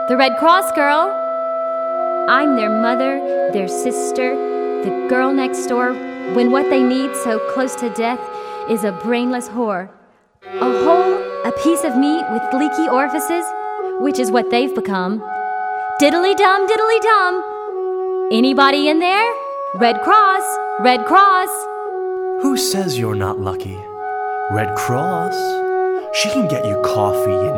The Red Cross girl. I'm their mother, their sister, the girl next door, when what they need so close to death is a brainless whore. A hole, a piece of meat with leaky orifices, which is what they've become. Diddly-dum, diddly-dum. Anybody in there? Red Cross, Red Cross. Who says you're not lucky? Red Cross. She can get you coffee and